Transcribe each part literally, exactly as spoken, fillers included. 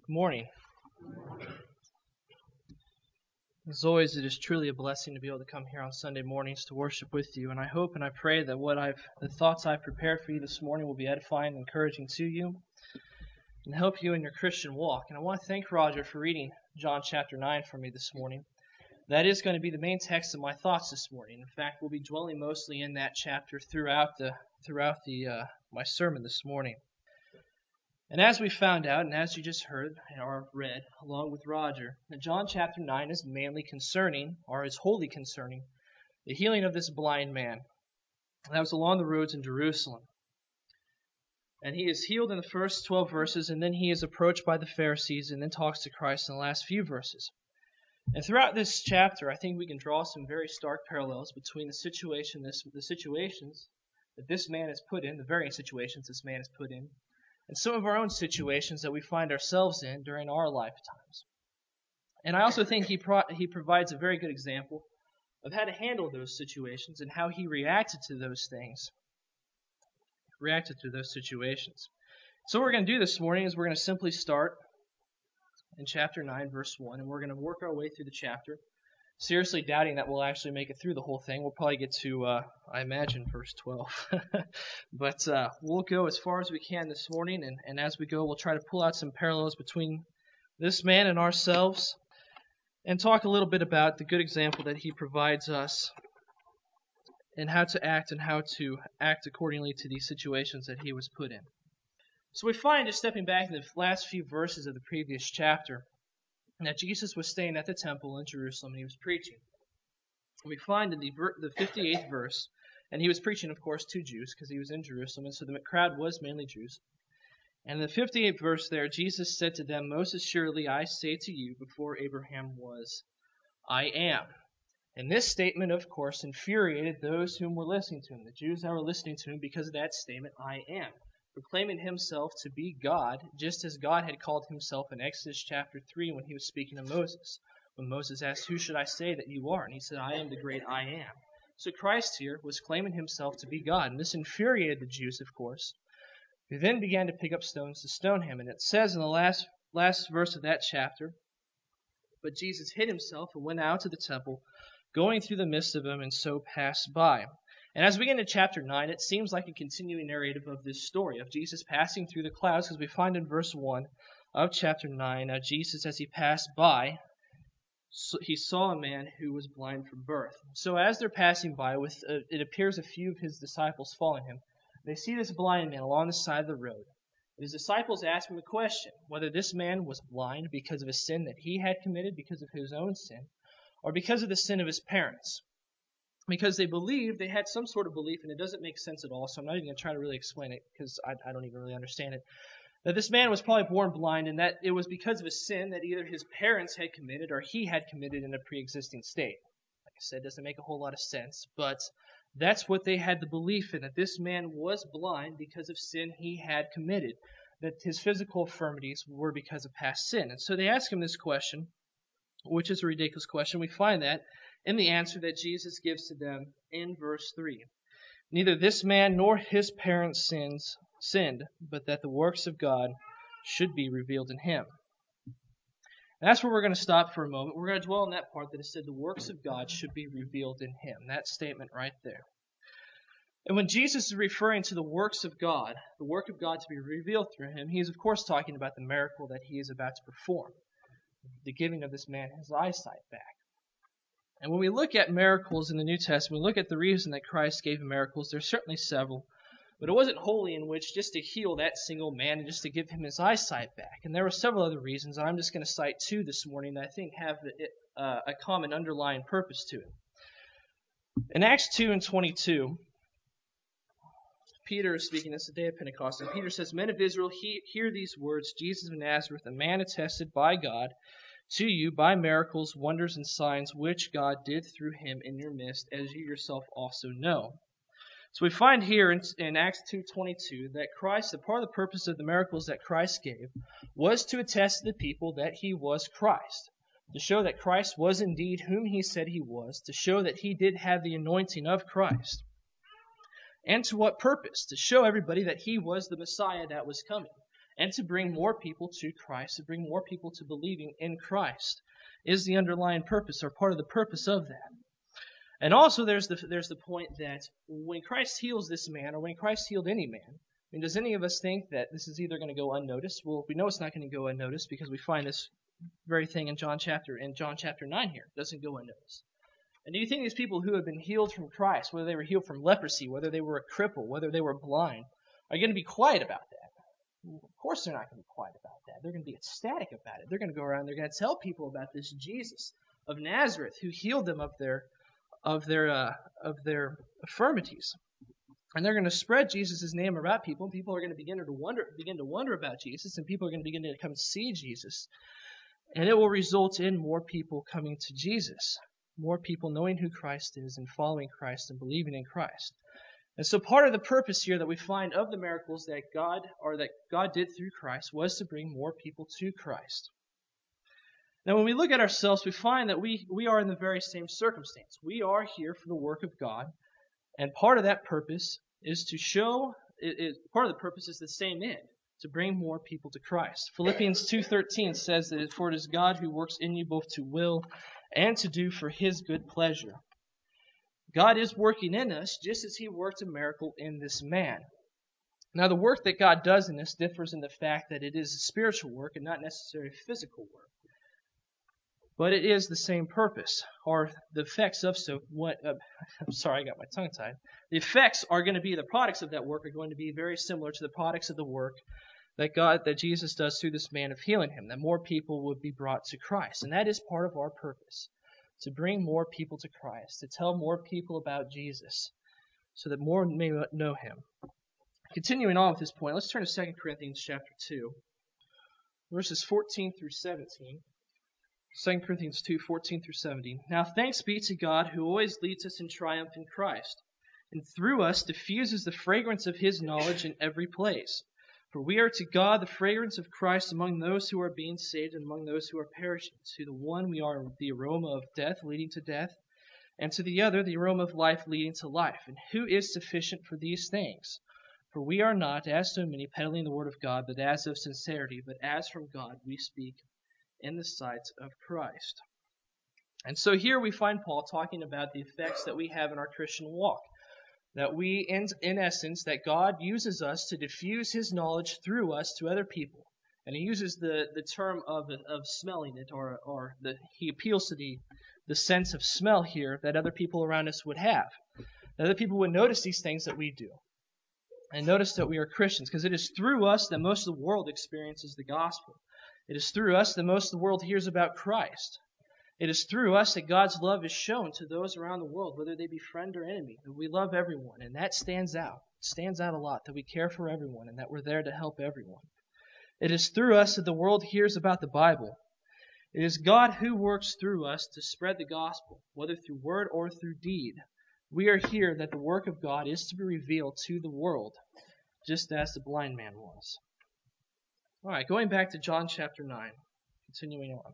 Good morning. As always, it is truly a blessing to be able to come here on Sunday mornings to worship with you, and I hope and I pray that what I've, the thoughts I've prepared for you this morning will be edifying and encouraging to you and help you in your Christian walk. And I want to thank Roger for reading John chapter nine for me this morning. That is going to be the main text of my thoughts this morning. In fact, we'll be dwelling mostly in that chapter throughout the throughout the uh, my sermon this morning. And as we found out, and as you just heard or read along with Roger, that John chapter nine is mainly concerning, or is wholly concerning, the healing of this blind man. That was along the roads in Jerusalem. And he is healed in the first twelve verses, and then he is approached by the Pharisees, and then talks to Christ in the last few verses. And throughout this chapter, I think we can draw some very stark parallels between the situation, this, the situations that this man is put in, the varying situations this man is put in, and some of our own situations that we find ourselves in during our lifetimes. And I also think he pro- he provides a very good example of how to handle those situations and how he reacted to those things, reacted to those situations. So what we're going to do this morning is we're going to simply start in chapter nine, verse one, and we're going to work our way through the chapter, seriously doubting that we'll actually make it through the whole thing. We'll probably get to, uh, I imagine, verse twelve. But uh, we'll go as far as we can this morning, and, and as we go, we'll try to pull out some parallels between this man and ourselves and talk a little bit about the good example that he provides us and how to act and how to act accordingly to these situations that he was put in. So we find, just stepping back in the last few verses of the previous chapter, that Jesus was staying at the temple in Jerusalem and he was preaching. We find in the, the fifty-eighth verse, and he was preaching, of course, to Jews because he was in Jerusalem, and so the crowd was mainly Jews. And in the fifty-eighth verse there, Jesus said to them, "Most assuredly I say to you, before Abraham was, I am." And this statement, of course, infuriated those whom were listening to him, the Jews that were listening to him, because of that statement, "I am," proclaiming himself to be God, just as God had called himself in Exodus chapter three when he was speaking to Moses. When Moses asked, "Who should I say that you are?" And he said, "I am the great I am." So Christ here was claiming himself to be God, and this infuriated the Jews, of course, who then began to pick up stones to stone him. And it says in the last last verse of that chapter, "But Jesus hid himself and went out to the temple, going through the midst of them, and so passed by." And as we get into chapter nine, it seems like a continuing narrative of this story, of Jesus passing through the clouds, because we find in verse one of chapter nine, now Jesus, as he passed by, so he saw a man who was blind from birth. So as they're passing by, with uh, it appears a few of his disciples following him, they see this blind man along the side of the road. His disciples ask him a question, whether this man was blind because of a sin that he had committed, because of his own sin, or because of the sin of his parents. Because they believed, they had some sort of belief, and it doesn't make sense at all, so I'm not even going to try to really explain it, because I, I don't even really understand it, that this man was probably born blind, and that it was because of a sin that either his parents had committed or he had committed in a pre-existing state. Like I said, it doesn't make a whole lot of sense, but that's what they had the belief in, that this man was blind because of sin he had committed, that his physical infirmities were because of past sin. And so they ask him this question, which is a ridiculous question. We find that in the answer that Jesus gives to them in verse three. "Neither this man nor his parents sins, sinned, but that the works of God should be revealed in him." And that's where we're going to stop for a moment. We're going to dwell on that part that it said the works of God should be revealed in him. That statement right there. And when Jesus is referring to the works of God, the work of God to be revealed through him, he is of course talking about the miracle that he is about to perform, the giving of this man his eyesight back. And when we look at miracles in the New Testament, we look at the reason that Christ gave miracles. There's certainly several. But it wasn't wholly in which just to heal that single man and just to give him his eyesight back. And there were several other reasons, and I'm just going to cite two this morning that I think have uh, a common underlying purpose to it. In Acts two and twenty-two, Peter is speaking. It's the day of Pentecost, and Peter says, "Men of Israel, he, hear these words, Jesus of Nazareth, a man attested by God to you by miracles, wonders, and signs, which God did through him in your midst, as you yourself also know." So we find here in, in Acts two twenty-two that Christ, the part of the purpose of the miracles that Christ gave, was to attest to the people that he was Christ, to show that Christ was indeed whom he said he was, to show that he did have the anointing of Christ. And to what purpose? To show everybody that he was the Messiah that was coming. and to bring more people to Christ, to bring more people to believing in Christ, is the underlying purpose, or part of the purpose of that. And also there's the there's the point that when Christ heals this man, or when Christ healed any man, I mean, does any of us think that this is either going to go unnoticed? Well, we know it's not going to go unnoticed because we find this very thing in John chapter in John chapter nine here. It doesn't go unnoticed. And do you think these people who have been healed from Christ, whether they were healed from leprosy, whether they were a cripple, whether they were blind, are going to be quiet about that? Of course they're not going to be quiet about that. They're going to be ecstatic about it. They're going to go around, they're going to tell people about this Jesus of Nazareth who healed them of their of their uh, of their infirmities. And they're going to spread Jesus' name around people, and people are going to begin to wonder begin to wonder about Jesus, and people are going to begin to come see Jesus. And it will result in more people coming to Jesus, more people knowing who Christ is and following Christ and believing in Christ. And so part of the purpose here that we find of the miracles that God or that God did through Christ was to bring more people to Christ. Now, when we look at ourselves, we find that we, we are in the very same circumstance. We are here for the work of God, and part of that purpose is to show, it, it, part of the purpose is the same end, to bring more people to Christ. Philippians two thirteen says that for it is God who works in you both to will and to do for His good pleasure. God is working in us just as He worked a miracle in this man. Now, the work that God does in this differs in the fact that it is a spiritual work and not necessarily physical work. But it is the same purpose, or the effects of so what. Uh, I'm sorry, I got my tongue tied. The effects are going to be the products of that work are going to be very similar to the products of the work that God, that Jesus does through this man of healing him. That more people would be brought to Christ, and that is part of our purpose, to bring more people to Christ, to tell more people about Jesus, so that more may know Him. Continuing on with this point, let's turn to Second Corinthians chapter two, verses fourteen through seventeen. Second Corinthians two, fourteen through seventeen. Now thanks be to God who always leads us in triumph in Christ, and through us diffuses the fragrance of His knowledge in every place. For we are to God the fragrance of Christ among those who are being saved and among those who are perishing. To the one we are the aroma of death leading to death, and to the other the aroma of life leading to life. And who is sufficient for these things? For we are not, as so many, peddling the word of God, but as of sincerity, but as from God we speak in the sight of Christ. And so here we find Paul talking about the effects that we have in our Christian walk. That we, in, in essence, that God uses us to diffuse His knowledge through us to other people. And He uses the, the term of of smelling it, or or the, He appeals to the, the sense of smell here that other people around us would have. That other people would notice these things that we do. And notice that we are Christians, because it is through us that most of the world experiences the gospel. It is through us that most of the world hears about Christ. It is through us that God's love is shown to those around the world, whether they be friend or enemy, that we love everyone, and that stands out. It stands out a lot, that we care for everyone and that we're there to help everyone. It is through us that the world hears about the Bible. It is God who works through us to spread the gospel, whether through word or through deed. We are here that the work of God is to be revealed to the world, just as the blind man was. All right, going back to John chapter nine, continuing on.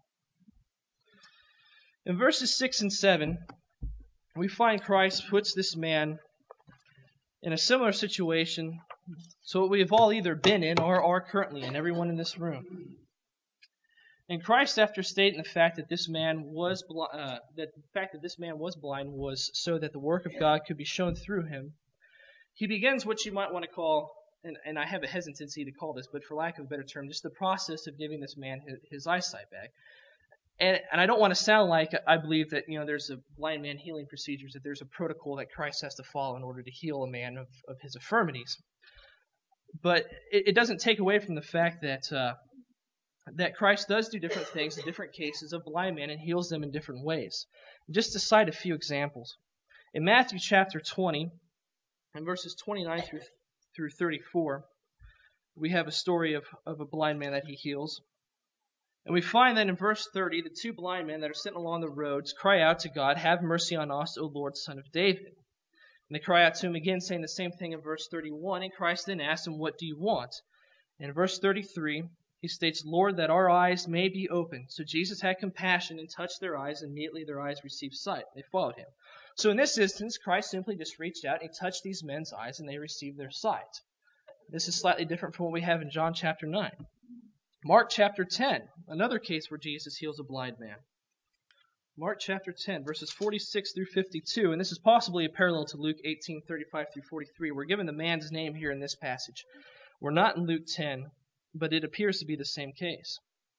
In verses six and seven, we find Christ puts this man in a similar situation to what we have all either been in or are currently in, everyone in this room. And Christ, after stating the fact that this man was bl- uh, that the fact that this man was blind was so that the work of God could be shown through him, he begins what you might want to call, and, and I have a hesitancy to call this, but for lack of a better term, just the process of giving this man his, his eyesight back. And, and I don't want to sound like I believe that, you know, there's a blind man healing procedures, that there's a protocol that Christ has to follow in order to heal a man of, of his infirmities. But it, it doesn't take away from the fact that uh, that Christ does do different things in different cases of blind men and heals them in different ways. Just to cite a few examples. In Matthew chapter twenty, in verses twenty-nine through, through thirty-four, we have a story of, of a blind man that He heals. And we find that in verse thirty, the two blind men that are sitting along the roads cry out to God, "Have mercy on us, O Lord, Son of David." And they cry out to Him again, saying the same thing in verse thirty-one. And Christ then asks them, "What do you want?" And in verse thirty-three, He states, "Lord, that our eyes may be opened." So Jesus had compassion and touched their eyes, and immediately their eyes received sight. They followed Him. So in this instance, Christ simply just reached out and He touched these men's eyes, and they received their sight. This is slightly different from what we have in John chapter nine. Mark chapter ten, another case where Jesus heals a blind man. Mark chapter ten, verses forty-six through fifty-two, and this is possibly a parallel to Luke eighteen, thirty-five through forty-three. We're given the man's name here in this passage. We're not in Luke ten, but it appears to be the same case.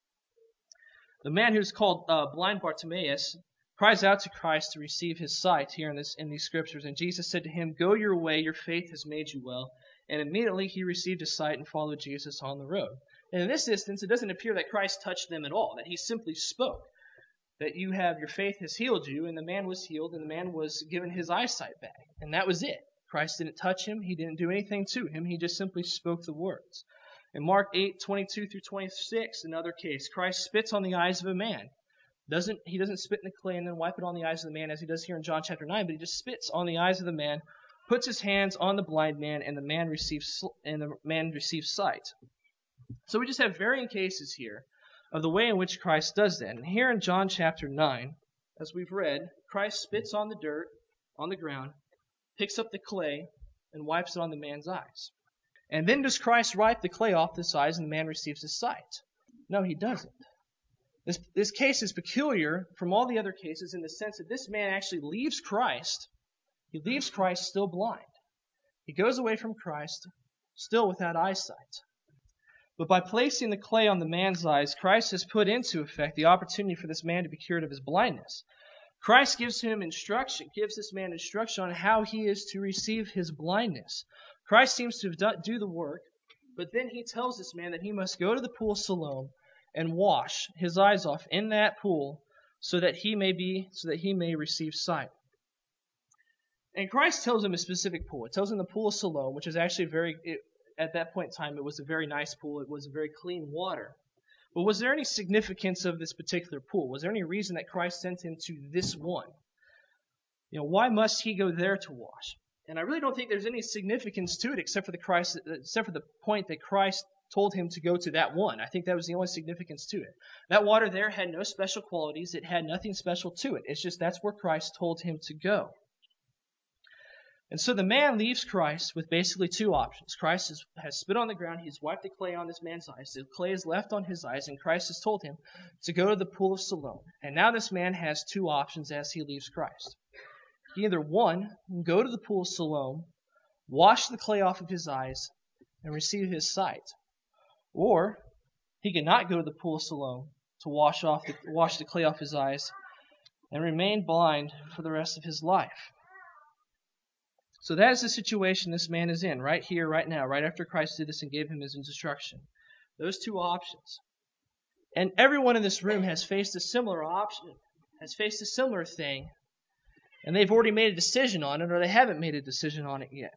The man who's called uh, blind Bartimaeus cries out to Christ to receive his sight here in this in these scriptures, and Jesus said to him, "Go your way, your faith has made you well." And immediately he received his sight and followed Jesus on the road. And in this instance, it doesn't appear that Christ touched them at all, that he simply spoke, that you have, your faith has healed you, and the man was healed, and the man was given his eyesight back. And that was it. Christ didn't touch him. He didn't do anything to him. He just simply spoke the words. In Mark eight, twenty-two through twenty-six, another case, Christ spits on the eyes of a man. Doesn't He doesn't spit in the clay and then wipe it on the eyes of the man as he does here in John chapter nine, but he just spits on the eyes of the man, puts his hands on the blind man, and the man receives and the man receives sight. So we just have varying cases here of the way in which Christ does that. And here in John chapter nine, as we've read, Christ spits on the dirt, on the ground, picks up the clay, and wipes it on the man's eyes. And then does Christ wipe the clay off his eyes and the man receives his sight? No, he doesn't. This, this case is peculiar from all the other cases in the sense that this man actually leaves Christ. He leaves Christ still blind. He goes away from Christ still without eyesight. But by placing the clay on the man's eyes, Christ has put into effect the opportunity for this man to be cured of his blindness. Christ gives him instruction, gives this man instruction on how he is to receive his blindness. Christ seems to do the work, but then he tells this man that he must go to the pool of Siloam and wash his eyes off in that pool so that he may be so that he may receive sight. And Christ tells him a specific pool. It tells him the pool of Siloam, which is actually very, it, at that point in time, it was a very nice pool. It was very clean water. But was there any significance of this particular pool? Was there any reason that Christ sent him to this one? You know, why must he go there to wash? And I really don't think there's any significance to it except for the Christ, except for the point that Christ told him to go to that one. I think that was the only significance to it. That water there had no special qualities. It had nothing special to it. It's just that's where Christ told him to go. And so the man leaves Christ with basically two options. Christ has, has spit on the ground. He's wiped the clay on this man's eyes. The clay is left on his eyes, and Christ has told him to go to the pool of Siloam. And now this man has two options as he leaves Christ. He either, one, can go to the pool of Siloam, wash the clay off of his eyes, and receive his sight. Or he cannot go to the pool of Siloam to wash off the, wash the clay off his eyes and remain blind for the rest of his life. So that is the situation this man is in right here, right now, right after Christ did this and gave him his instruction. Those two options. And everyone in this room has faced a similar option, has faced a similar thing, and they've already made a decision on it, or they haven't made a decision on it yet.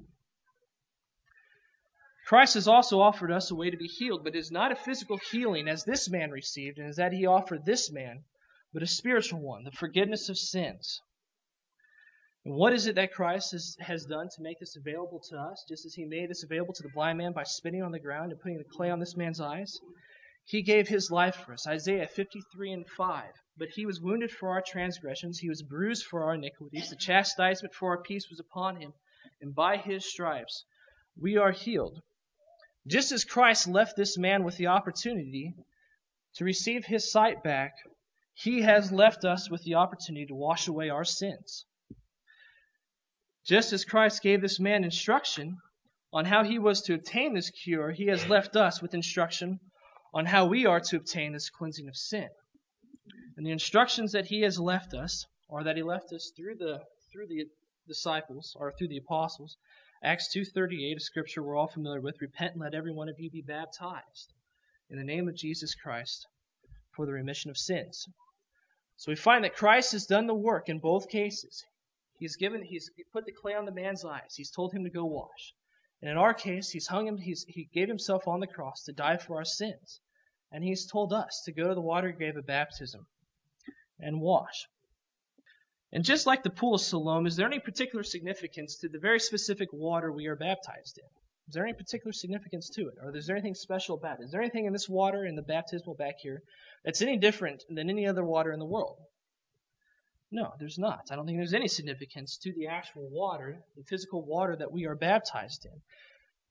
Christ has also offered us a way to be healed, but it is not a physical healing as this man received, and is that he offered this man, but a spiritual one, the forgiveness of sins. And what is it that Christ has, has done to make this available to us, just as he made this available to the blind man by spitting on the ground and putting the clay on this man's eyes? He gave his life for us. Isaiah fifty-three and five. But he was wounded for our transgressions, he was bruised for our iniquities. The chastisement for our peace was upon him, and by his stripes we are healed. Just as Christ left this man with the opportunity to receive his sight back, he has left us with the opportunity to wash away our sins. Just as Christ gave this man instruction on how he was to obtain this cure, he has left us with instruction on how we are to obtain this cleansing of sin. And the instructions that he has left us, or that he left us through the through the disciples, or through the apostles, Acts two thirty-eight, a scripture we're all familiar with, repent and let every one of you be baptized in the name of Jesus Christ for the remission of sins. So we find that Christ has done the work in both cases. He's given, he's put the clay on the man's eyes. He's told him to go wash. And in our case, he's hung him, he's, he gave himself on the cross to die for our sins. And he's told us to go to the water grave of baptism and wash. And just like the pool of Siloam, is there any particular significance to the very specific water we are baptized in? Is there any particular significance to it? Or is there anything special about it? Is there anything in this water, in the baptismal back here, that's any different than any other water in the world? No, there's not. I don't think there's any significance to the actual water, the physical water that we are baptized in.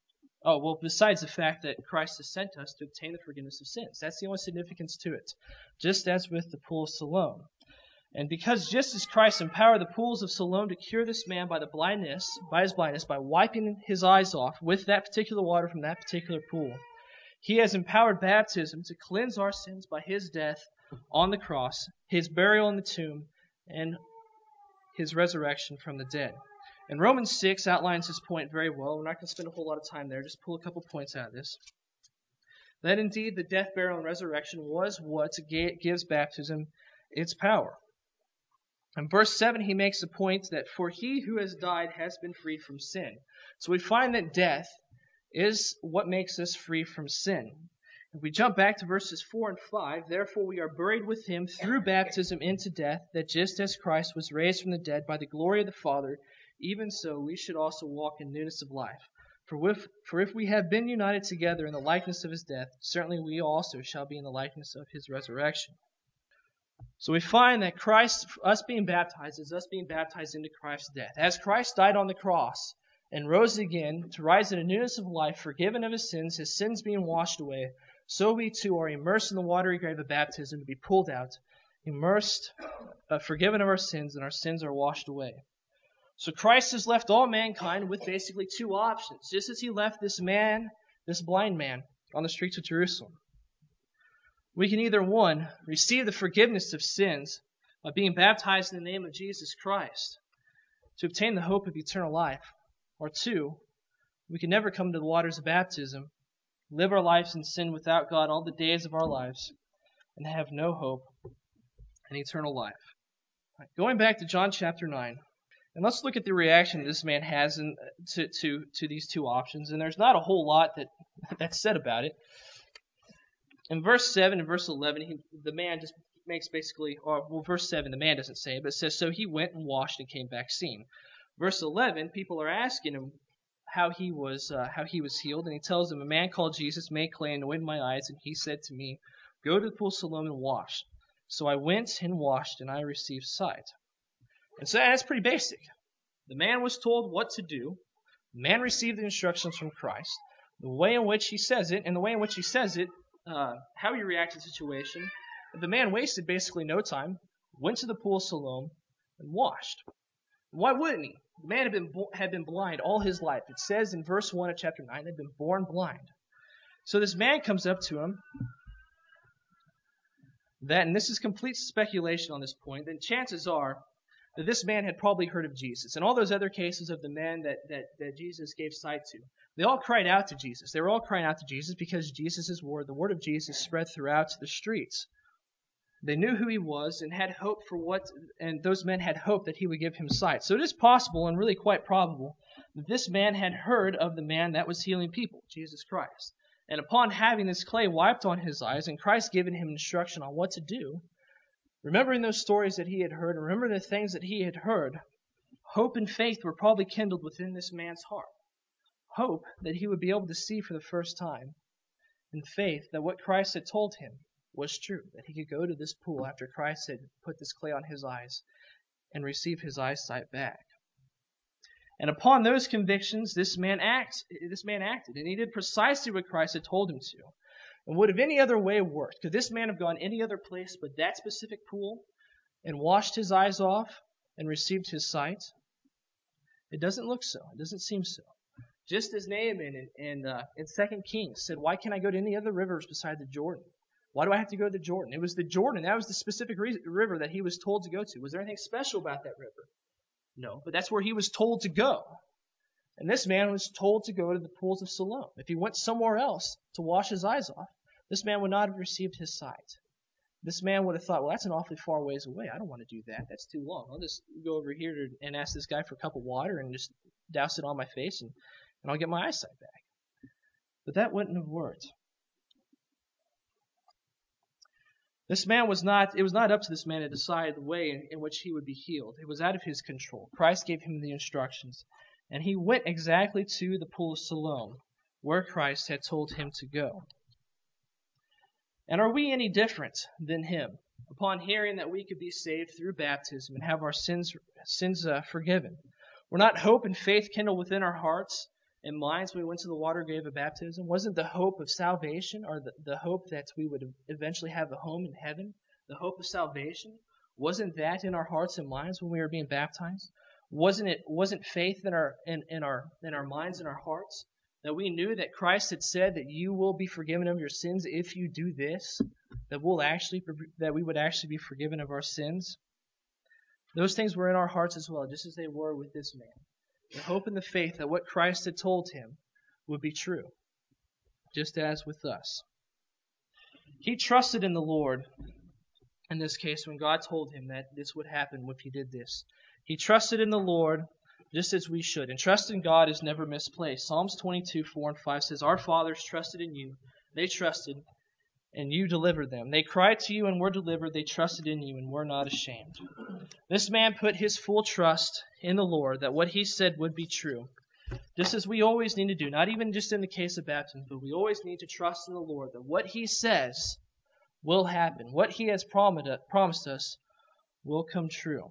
Oh, well, besides the fact that Christ has sent us to obtain the forgiveness of sins. That's the only significance to it. Just as with the pool of Siloam. And because just as Christ empowered the pools of Siloam to cure this man by the blindness, by his blindness, by wiping his eyes off with that particular water from that particular pool, he has empowered baptism to cleanse our sins by his death on the cross, his burial in the tomb, and his resurrection from the dead. And Romans six outlines this point very well. We're not going to spend a whole lot of time there. Just pull a couple points out of this. That indeed the death, burial, and resurrection was what gives baptism its power. In verse seven, he makes the point that for he who has died has been freed from sin. So we find that death is what makes us free from sin. If we jump back to verses four and five, therefore we are buried with him through baptism into death, that just as Christ was raised from the dead by the glory of the Father, even so we should also walk in newness of life. For if, for if we have been united together in the likeness of his death, certainly we also shall be in the likeness of his resurrection. So we find that Christ, us being baptized, is us being baptized into Christ's death. As Christ died on the cross and rose again to rise in a newness of life, forgiven of his sins, his sins being washed away, so we too are immersed in the watery grave of baptism to be pulled out, immersed, uh, forgiven of our sins, and our sins are washed away. So Christ has left all mankind with basically two options, just as he left this man, this blind man, on the streets of Jerusalem. We can either, one, receive the forgiveness of sins by being baptized in the name of Jesus Christ to obtain the hope of eternal life, or two, we can never come to the waters of baptism, live our lives in sin without God all the days of our lives, and have no hope in eternal life. Right, going back to John chapter nine, and let's look at the reaction this man has in, to, to, to these two options. And there's not a whole lot that, that's said about it. In verse seven and verse eleven, he, the man just makes basically, or well, verse seven, the man doesn't say it, but it says, so he went and washed and came back seeing. Verse eleven, people are asking him how he was uh, how he was healed, and he tells them, a man called Jesus made clay and anointed my eyes, and he said to me, go to the pool of Siloam and wash. So I went and washed, and I received sight. And so that's pretty basic. The man was told what to do. The man received the instructions from Christ. The way in which he says it, and the way in which he says it, uh, how he reacts to the situation. The man wasted basically no time, went to the pool of Siloam, and washed. Why wouldn't he? The man had been had been blind all his life. It says in verse one of chapter nine, they'd been born blind. So this man comes up to him, that, and this is complete speculation on this point, then chances are that this man had probably heard of Jesus. And all those other cases of the men that, that, that Jesus gave sight to, they all cried out to Jesus. They were all crying out to Jesus because Jesus' word, the word of Jesus, spread throughout the streets. They knew who he was and had hope for what, and those men had hope that he would give him sight. So it is possible and really quite probable that this man had heard of the man that was healing people, Jesus Christ. And upon having this clay wiped on his eyes and Christ giving him instruction on what to do, remembering those stories that he had heard, and remembering the things that he had heard, hope and faith were probably kindled within this man's heart. Hope that he would be able to see for the first time, and faith that what Christ had told him was true, that he could go to this pool after Christ had put this clay on his eyes and receive his eyesight back. And upon those convictions, this man acts, this man acted, and he did precisely what Christ had told him to. And would have any other way worked? Could this man have gone any other place but that specific pool and washed his eyes off and received his sight? It doesn't look so. It doesn't seem so. Just as Naaman in, in, uh, in Second Kings said, why can't I go to any other rivers beside the Jordan? Why do I have to go to the Jordan? It was the Jordan. That was the specific re- river that he was told to go to. Was there anything special about that river? No, but that's where he was told to go. And this man was told to go to the pools of Siloam. If he went somewhere else to wash his eyes off, this man would not have received his sight. This man would have thought, well, that's an awfully far ways away. I don't want to do that. That's too long. I'll just go over here to, and ask this guy for a cup of water and just douse it on my face, and, and I'll get my eyesight back. But that wouldn't have worked. This man was not, it was not up to this man to decide the way in, in which he would be healed. It was out of his control. Christ gave him the instructions. And he went exactly to the pool of Siloam, where Christ had told him to go. And are we any different than him? Upon hearing that we could be saved through baptism and have our sins, sins uh, forgiven, we're not hope and faith kindled within our hearts in minds when we went to the water grave of baptism? Wasn't the hope of salvation, or the, the hope that we would eventually have a home in heaven, the hope of salvation, wasn't that in our hearts and minds when we were being baptized? Wasn't it wasn't faith in our in, in our in our minds and our hearts, that we knew that Christ had said that you will be forgiven of your sins if you do this, that we'll actually that we would actually be forgiven of our sins? Those things were in our hearts as well, just as they were with this man. The hope and the faith that what Christ had told him would be true, just as with us. He trusted in the Lord in this case when God told him that this would happen if he did this. He trusted in the Lord just as we should. And trust in God is never misplaced. Psalms twenty-two, four and five says, Our fathers trusted in you. They trusted, and you delivered them. They cried to you and were delivered. They trusted in you and were not ashamed. This man put his full trust in the Lord that what he said would be true. Just as we always need to do, not even just in the case of baptism, but we always need to trust in the Lord that what he says will happen. What he has promised us will come true.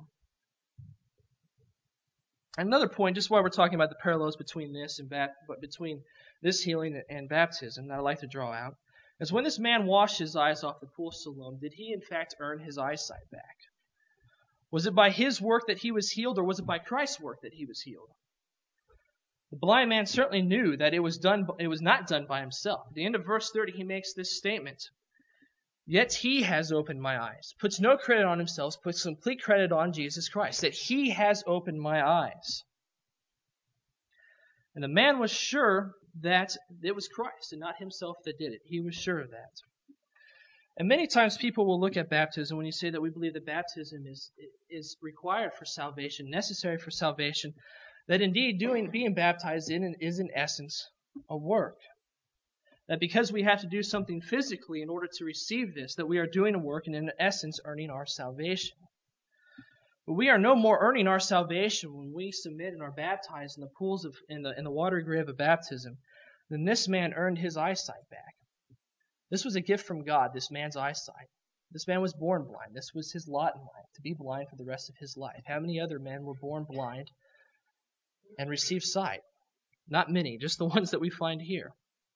Another point, just while we're talking about the parallels between this and bap- between this healing and baptism that I'd like to draw out, is when this man washed his eyes off the pool of Siloam, did he in fact earn his eyesight back? Was it by his work that he was healed, or was it by Christ's work that he was healed? The blind man certainly knew that it was done. It was not done by himself. At the end of verse thirty, he makes this statement. Yet he has opened my eyes. Puts no credit on himself, puts complete credit on Jesus Christ, that he has opened my eyes. And the man was sure that it was Christ and not himself that did it. He was sure of that. And many times people will look at baptism when you say that we believe that baptism is, is required for salvation, necessary for salvation, that indeed doing being baptized in is in essence a work. That because we have to do something physically in order to receive this, that we are doing a work and in essence earning our salvation. But we are no more earning our salvation when we submit and are baptized in the pools of in the in the watery grave of baptism than this man earned his eyesight back. This was a gift from God, this man's eyesight. This man was born blind. This was his lot in life, to be blind for the rest of his life. How many other men were born blind and received sight? Not many, just the ones that we find here.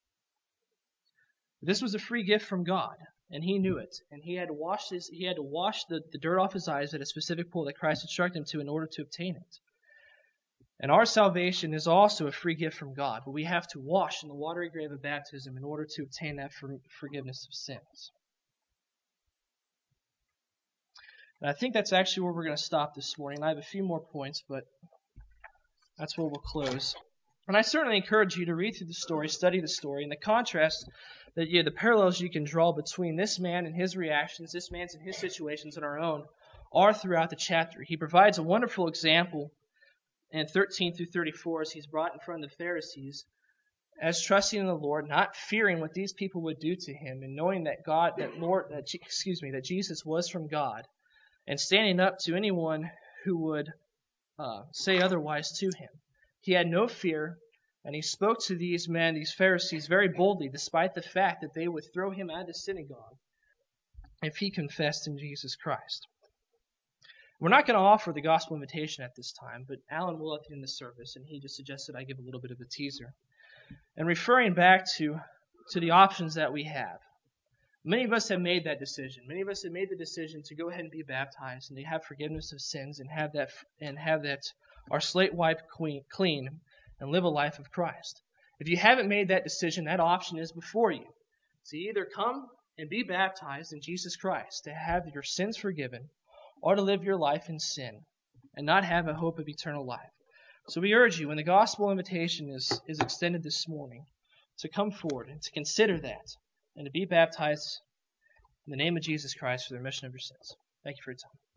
This was a free gift from God, and he knew it. And he had to wash his, he had to wash the, the dirt off his eyes at a specific pool that Christ instructed him to in order to obtain it. And our salvation is also a free gift from God, but we have to wash in the watery grave of baptism in order to obtain that for, forgiveness of sins. And I think that's actually where we're going to stop this morning. I have a few more points, but that's where we'll close. And I certainly encourage you to read through the story, study the story, and the contrast, that yeah, the parallels you can draw between this man and his reactions, this man's and his situations, and our own, are throughout the chapter. He provides a wonderful example in thirteen through thirty-four as he's brought in front of the Pharisees as trusting in the Lord, not fearing what these people would do to him, and knowing that God, that Lord, that excuse me, that Jesus was from God, and standing up to anyone who would uh, say otherwise to him. He had no fear, and he spoke to these men, these Pharisees, very boldly, despite the fact that they would throw him out of the synagogue if he confessed in Jesus Christ. We're not going to offer the gospel invitation at this time, but Alan will at the end of the service, and he just suggested I give a little bit of a teaser. And referring back to, to the options that we have, many of us have made that decision. Many of us have made the decision to go ahead and be baptized, and to have forgiveness of sins, and have that and have that our slate wiped clean, and live a life of Christ. If you haven't made that decision, that option is before you. So you either come and be baptized in Jesus Christ to have your sins forgiven, or to live your life in sin and not have a hope of eternal life. So we urge you, when the gospel invitation is, is extended this morning, to come forward and to consider that and to be baptized in the name of Jesus Christ for the remission of your sins. Thank you for your time.